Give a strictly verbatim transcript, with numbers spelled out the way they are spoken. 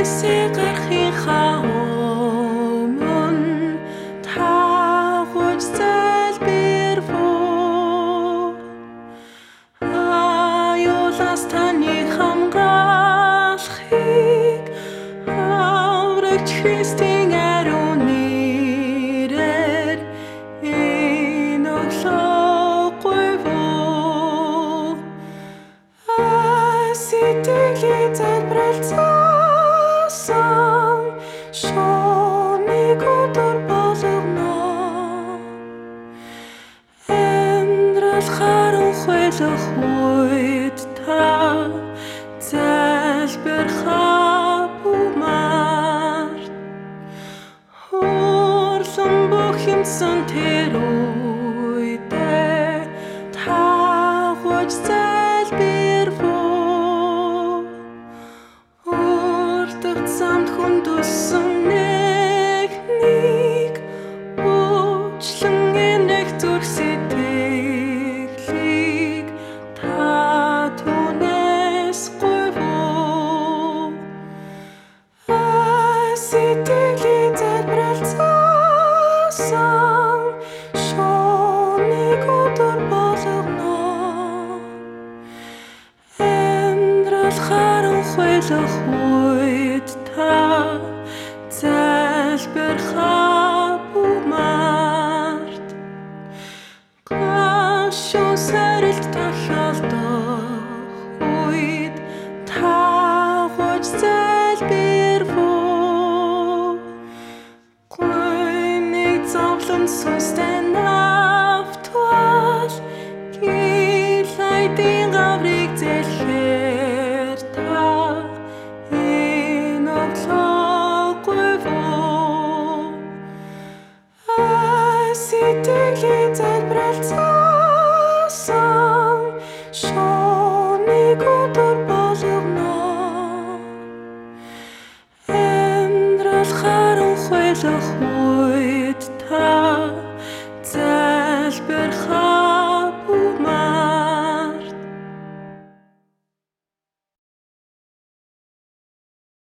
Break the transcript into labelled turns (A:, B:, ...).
A: Эсээ гарахынхаа өмнө таагууч залбирвуу. Аюулаас таны хамгаалахыг аврагч Христийн ариун нэрээр энэ өглөө гуйвуу. Сэтгэлээ залбиралцаасан шуумыг өдөр болгоно. Амьдрал харанхуйлах үед та залбирхаа бумаар. Хурлан бүх юмсан тэр үедээ таагууч залбирвуу. Урдах замд хүндүсэн нэгнийг уучлан энэх зүрх сэтгэлийг та түүнээс гуйвуу. Сэтгэлээ залбиралцаасан шуумыг өдөр болгоно. Амьдрал харанхуйлах үед та залбирхаа бумаарт. Гашуун сарилд тахиалдах үед таагууч залбирвуу. Гуйныг зовлон сүнстэй